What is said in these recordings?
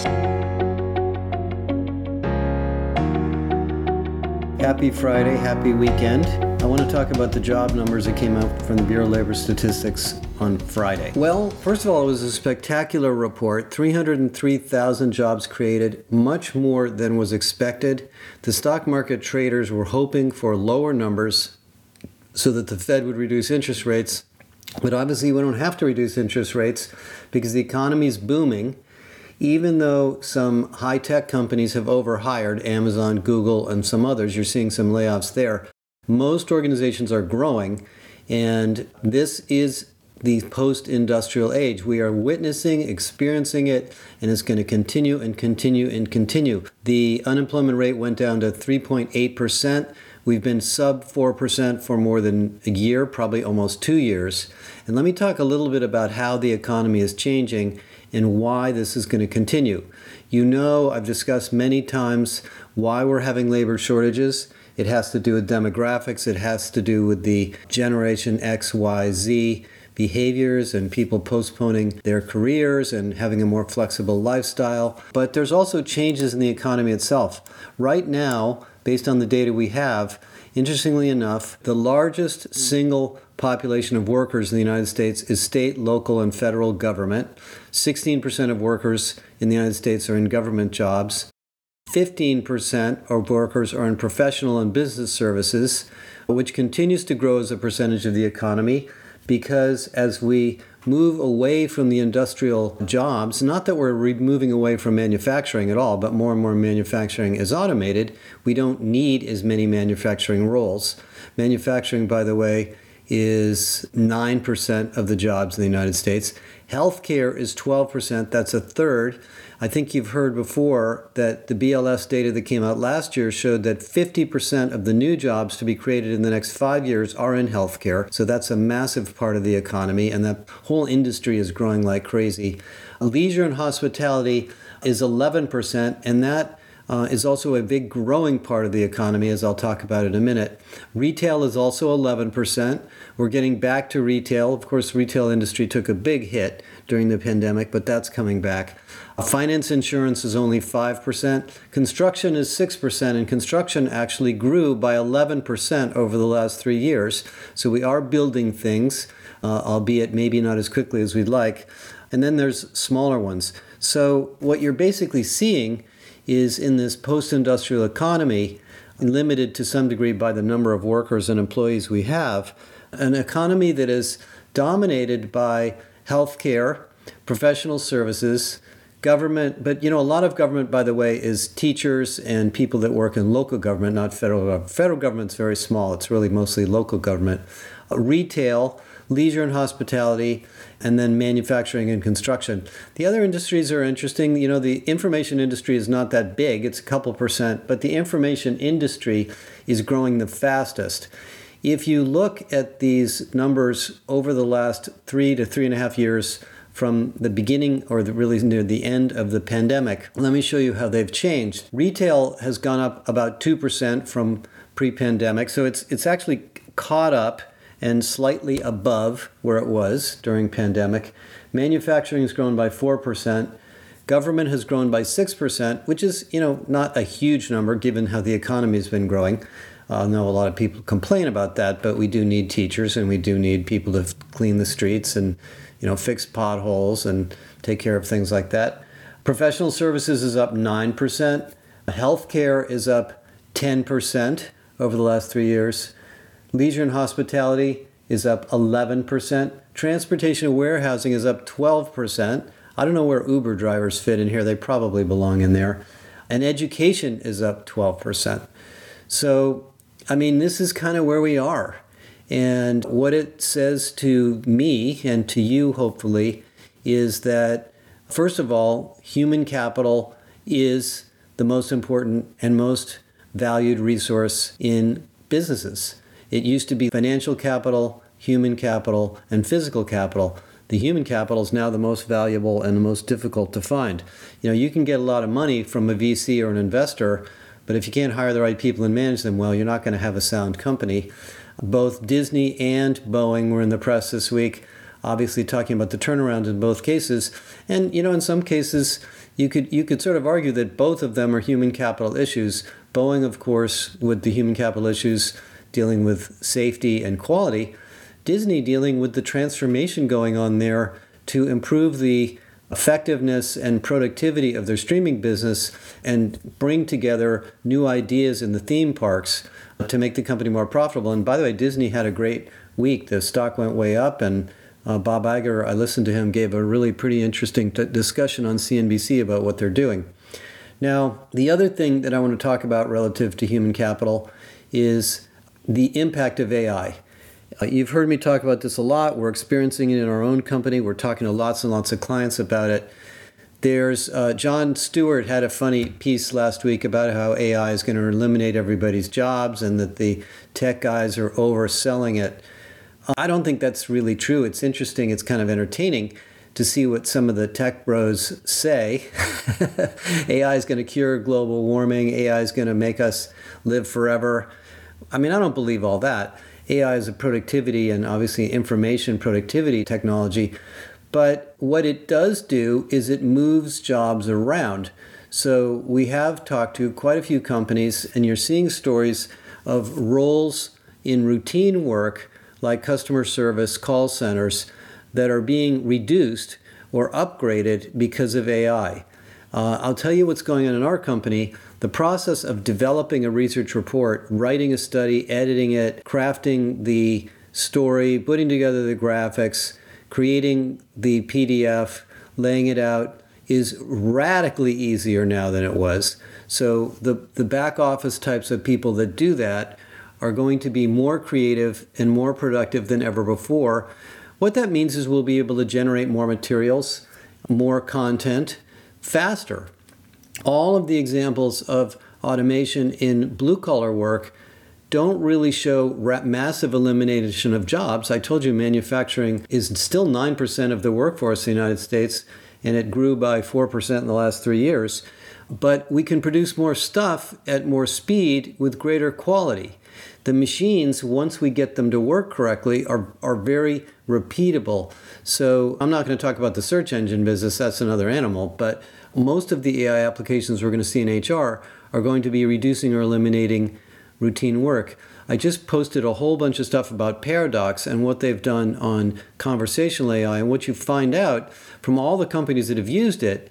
Happy Friday, happy weekend. I want to talk about the job numbers that came out from the Bureau of Labor Statistics on Friday. Well, first of all, it was a spectacular report. 303,000 jobs created, much more than was expected. The stock market traders were hoping for lower numbers so that the Fed would reduce interest rates. But obviously, we don't have to reduce interest rates because the economy is booming. Even though some high-tech companies have overhired, Amazon, Google, and some others, you're seeing some layoffs there. Most organizations are growing, and this is the post-industrial age. We are witnessing, experiencing it, and it's going to continue and continue and continue. The unemployment rate went down to 3.8%. We've been sub 4% for more than a year, probably almost 2 years. And let me talk a little bit about how the economy is changing and why this is going to continue. You know, I've discussed many times why we're having labor shortages. It has to do with demographics. It has to do with the Generation X, Y, Z behaviors and people postponing their careers and having a more flexible lifestyle. But there's also changes in the economy itself. Right now, based on the data we have, interestingly enough, the largest single population of workers in the United States is state, local, and federal government. 16% of workers in the United States are in government jobs. 15% of workers are in professional and business services, which continues to grow as a percentage of the economy because as we move away from the industrial jobs, not that we're moving away from manufacturing at all, but more and more manufacturing is automated, we don't need as many manufacturing roles. Manufacturing, by the way, is 9% of the jobs in the United States. Healthcare is 12%, that's a third. I think you've heard before that the BLS data that came out last year showed that 50% of the new jobs to be created in the next 5 years are in healthcare. So that's a massive part of the economy, and that whole industry is growing like crazy. Leisure and hospitality is 11%, and that is also a big growing part of the economy, as I'll talk about in a minute. Retail is also 11%. We're getting back to retail. Of course, the retail industry took a big hit during the pandemic, but that's coming back. Finance insurance is only 5%. Construction is 6%, and construction actually grew by 11% over the last 3 years. So we are building things, albeit maybe not as quickly as we'd like. And then there's smaller ones. So what you're basically seeing is in this post-industrial economy, limited to some degree by the number of workers and employees we have, an economy that is dominated by healthcare, professional services, government, but a lot of government, by the way, is teachers and people that work in local government, not federal government. Federal government's very small. It's really mostly local government. Retail, leisure and hospitality, and then manufacturing and construction. The other industries are interesting. The information industry is not that big. It's a couple percent, but the information industry is growing the fastest. If you look at these numbers over the last 3 to 3.5 years from the beginning or really near the end of the pandemic, let me show you how they've changed. Retail has gone up about 2% from pre-pandemic, so it's actually caught up and slightly above where it was during pandemic. Manufacturing has grown by 4%. Government has grown by 6%, which is, not a huge number given how the economy has been growing. I know a lot of people complain about that, but we do need teachers and we do need people to clean the streets and, fix potholes and take care of things like that. Professional services is up 9%. Healthcare is up 10% over the last 3 years. Leisure and hospitality is up 11%. Transportation and warehousing is up 12%. I don't know where Uber drivers fit in here. They probably belong in there. And education is up 12%. So, this is kind of where we are. And what it says to me and to you, hopefully, is that, first of all, human capital is the most important and most valued resource in businesses. It used to be financial capital, human capital, and physical capital. The human capital is now the most valuable and the most difficult to find. You can get a lot of money from a VC or an investor, but if you can't hire the right people and manage them well, you're not going to have a sound company. Both Disney and Boeing were in the press this week. obviously talking about the turnaround in both cases. And, in some cases, you could sort of argue that both of them are human capital issues. Boeing, of course, with the human capital issues dealing with safety and quality. Disney dealing with the transformation going on there to improve the effectiveness and productivity of their streaming business and bring together new ideas in the theme parks to make the company more profitable. And by the way, Disney had a great week. The stock went way up, and Bob Iger, I listened to him, gave a really pretty interesting discussion on CNBC about what they're doing. Now, the other thing that I want to talk about relative to human capital is the impact of AI. You've heard me talk about this a lot. We're experiencing it in our own company. We're talking to lots and lots of clients about it. There's Jon Stewart had a funny piece last week about how AI is going to eliminate everybody's jobs and that the tech guys are overselling it. I don't think that's really true. It's interesting. It's kind of entertaining to see what some of the tech bros say. AI is going to cure global warming. AI is going to make us live forever. I mean, I don't believe all that. AI is a productivity and obviously information productivity technology. But what it does do is it moves jobs around. So we have talked to quite a few companies, and you're seeing stories of roles in routine work like customer service, call centers, that are being reduced or upgraded because of AI. I'll tell you what's going on in our company. The process of developing a research report, writing a study, editing it, crafting the story, putting together the graphics, creating the PDF, laying it out, is radically easier now than it was. So the back office types of people that do that are going to be more creative and more productive than ever before. What that means is we'll be able to generate more materials, more content, faster. All of the examples of automation in blue-collar work don't really show massive elimination of jobs. I told you manufacturing is still 9% of the workforce in the United States, and it grew by 4% in the last 3 years. But we can produce more stuff at more speed with greater quality. The machines, once we get them to work correctly, are very repeatable. So I'm not going to talk about the search engine business, that's another animal, but most of the AI applications we're going to see in HR are going to be reducing or eliminating routine work. I just posted a whole bunch of stuff about Paradox and what they've done on conversational AI, and what you find out from all the companies that have used it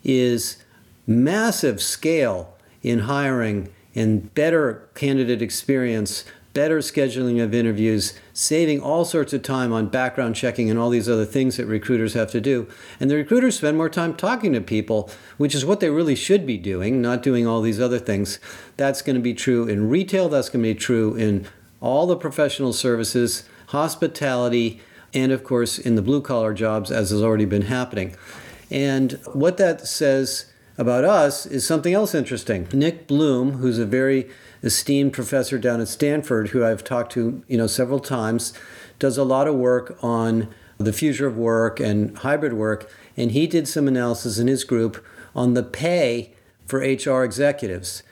is massive scale in hiring and better candidate experience, better scheduling of interviews, saving all sorts of time on background checking and all these other things that recruiters have to do. And the recruiters spend more time talking to people, which is what they really should be doing, not doing all these other things. That's going to be true in retail. That's going to be true in all the professional services, hospitality, and of course in the blue-collar jobs, as has already been happening. And what that says about us is something else interesting. Nick Bloom, who's a very esteemed professor down at Stanford, who I've talked to several times, does a lot of work on the future of work and hybrid work, and he did some analysis in his group on the pay for HR executives.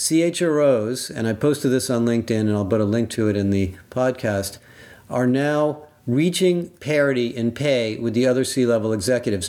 CHROs, and I posted this on LinkedIn, and I'll put a link to it in the podcast, are now reaching parity in pay with the other C-level executives.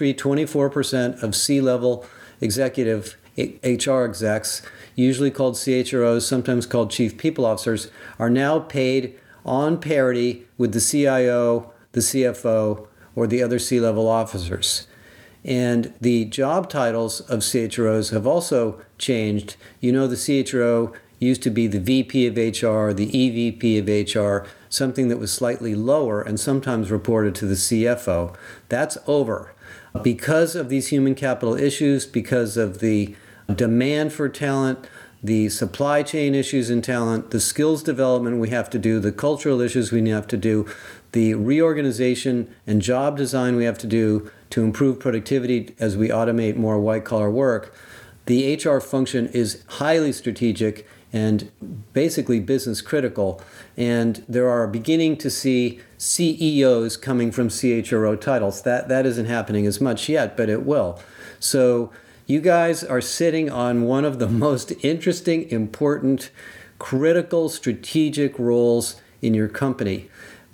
24% of C-level executive HR execs, usually called CHROs, sometimes called chief people officers, are now paid on parity with the CIO, the CFO, or the other C-level officers. And the job titles of CHROs have also changed. The CHRO used to be the VP of HR, the EVP of HR, something that was slightly lower and sometimes reported to the CFO. That's over. Because of these human capital issues, because of the demand for talent, the supply chain issues in talent, the skills development we have to do, the cultural issues we have to do, the reorganization and job design we have to do to improve productivity as we automate more white-collar work, the HR function is highly strategic and basically business critical. And there are beginning to see CEOs coming from CHRO titles. That isn't happening as much yet, but it will. So you guys are sitting on one of the most interesting, important, critical, strategic roles in your company.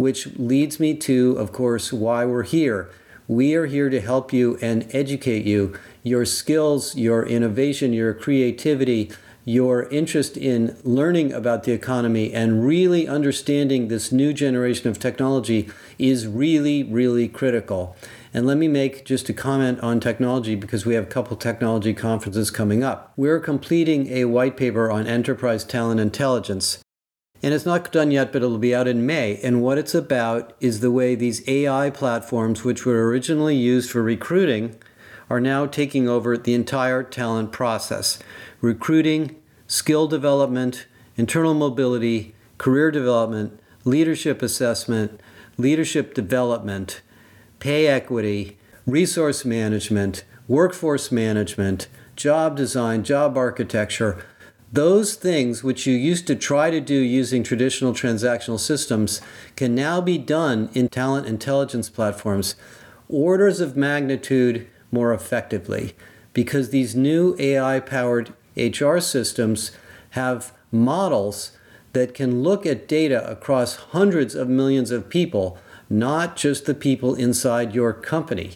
which leads me to, of course, why we're here. We are here to help you and educate you. Your skills, your innovation, your creativity, your interest in learning about the economy and really understanding this new generation of technology is really, really critical. And let me make just a comment on technology because we have a couple technology conferences coming up. We're completing a white paper on enterprise talent intelligence. And it's not done yet, but it'll be out in May. And what it's about is the way these AI platforms, which were originally used for recruiting, are now taking over the entire talent process. Recruiting, skill development, internal mobility, career development, leadership assessment, leadership development, pay equity, resource management, workforce management, job design, job architecture. Those things which you used to try to do using traditional transactional systems can now be done in talent intelligence platforms orders of magnitude more effectively because these new AI-powered HR systems have models that can look at data across hundreds of millions of people, not just the people inside your company.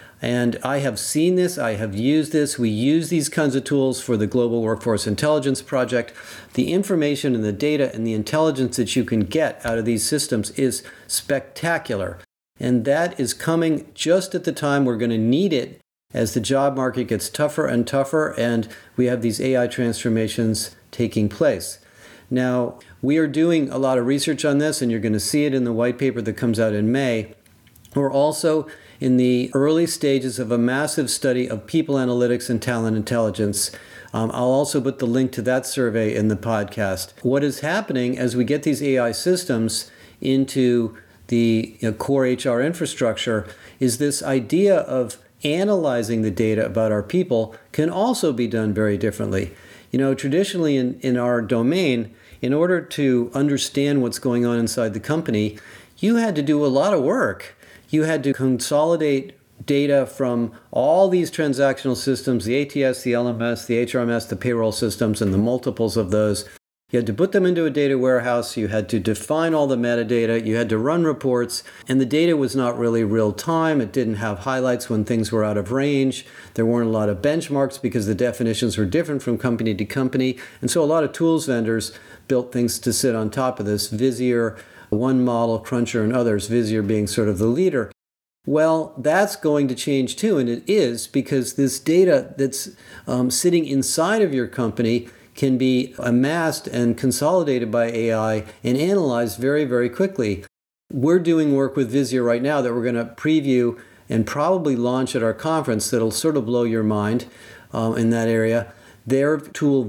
And I have seen this, I have used this. We use these kinds of tools for the Global Workforce Intelligence Project. The information and the data and the intelligence that you can get out of these systems is spectacular. And that is coming just at the time we're going to need it as the job market gets tougher and tougher and we have these AI transformations taking place. Now, we are doing a lot of research on this, and you're going to see it in the white paper that comes out in May. We're also in the early stages of a massive study of people analytics and talent intelligence. I'll also put the link to that survey in the podcast. What is happening as we get these AI systems into the core HR infrastructure is this idea of analyzing the data about our people can also be done very differently. Traditionally in our domain, in order to understand what's going on inside the company, you had to do a lot of work. You had to consolidate data from all these transactional systems, the ATS, the LMS, the HRMS, the payroll systems, and the multiples of those. You had to put them into a data warehouse. You had to define all the metadata. You had to run reports. And the data was not really real time. It didn't have highlights when things were out of range. There weren't a lot of benchmarks because the definitions were different from company to company. And so a lot of tools vendors built things to sit on top of this. Visier, One Model, Cruncher, and others, Visier being sort of the leader. Well, that's going to change too, and it is because this data that's sitting inside of your company can be amassed and consolidated by AI and analyzed very, very quickly. We're doing work with Visier right now that we're going to preview and probably launch at our conference that'll sort of blow your mind in that area. Their tool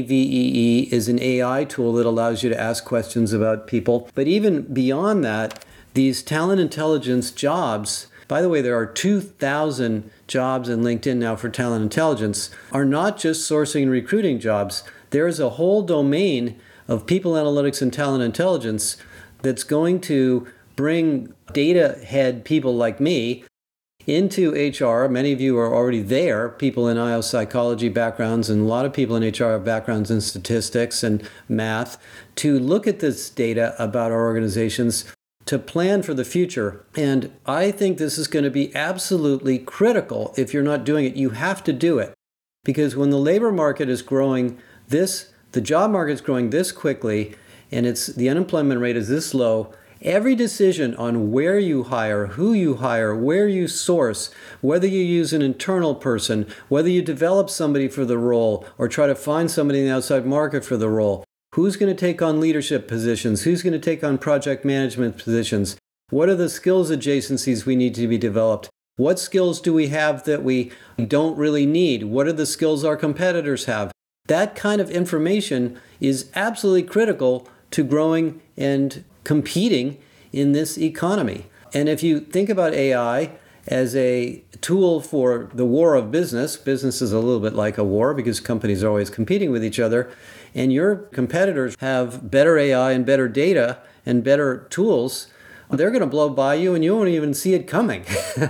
VEE, is an AI tool that allows you to ask questions about people. But even beyond that, these talent intelligence jobs, by the way, there are 2,000 jobs in LinkedIn now for talent intelligence, are not just sourcing and recruiting jobs. There is a whole domain of people analytics and talent intelligence that's going to bring data head people like me into HR. Many of you are already there, people in IO psychology backgrounds, and a lot of people in HR have backgrounds in statistics and math, to look at this data about our organizations to plan for the future. And I think this is going to be absolutely critical. If you're not doing it, you have to do it. Because when the labor market is growing the job market is growing this quickly, and the unemployment rate is this low, every decision on where you hire, who you hire, where you source, whether you use an internal person, whether you develop somebody for the role, or try to find somebody in the outside market for the role, who's going to take on leadership positions, who's going to take on project management positions, what are the skills adjacencies we need to be developed, what skills do we have that we don't really need, what are the skills our competitors have. That kind of information is absolutely critical to growing and competing in this economy. And if you think about AI as a tool for the war of business is a little bit like a war because companies are always competing with each other, and your competitors have better AI and better data and better tools, they're going to blow by you and you won't even see it coming.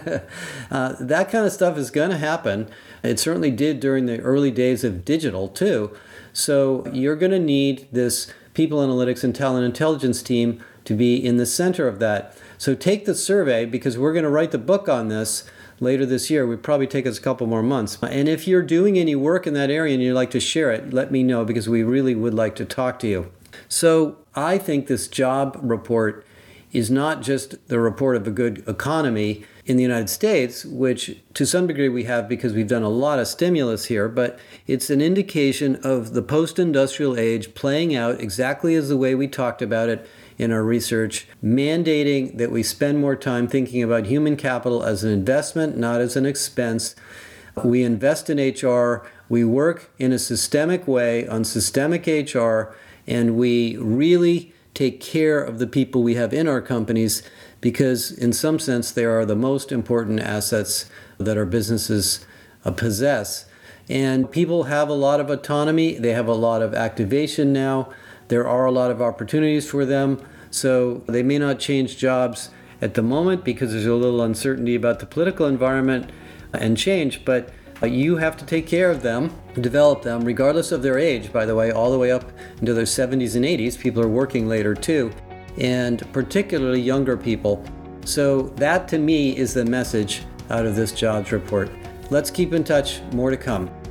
That kind of stuff is going to happen. It certainly did during the early days of digital too. So you're going to need this people analytics and talent intelligence team to be in the center of that. So take the survey, because we're going to write the book on this later this year. It probably take us a couple more months. And if you're doing any work in that area and you'd like to share it, let me know, because we really would like to talk to you. So I think this job report is not just the report of a good economy in the United States, which to some degree we have because we've done a lot of stimulus here, but it's an indication of the post-industrial age playing out exactly as the way we talked about it in our research, mandating that we spend more time thinking about human capital as an investment, not as an expense. We invest in HR, we work in a systemic way on systemic HR, and we really take care of the people we have in our companies, because in some sense they are the most important assets that our businesses possess. And people have a lot of autonomy, they have a lot of activation now, there are a lot of opportunities for them, so they may not change jobs at the moment because there's a little uncertainty about the political environment and change, but you have to take care of them, develop them, regardless of their age, by the way, all the way up into their 70s and 80s. People are working later too, and particularly younger people. So that to me is the message out of this jobs report. Let's keep in touch, more to come.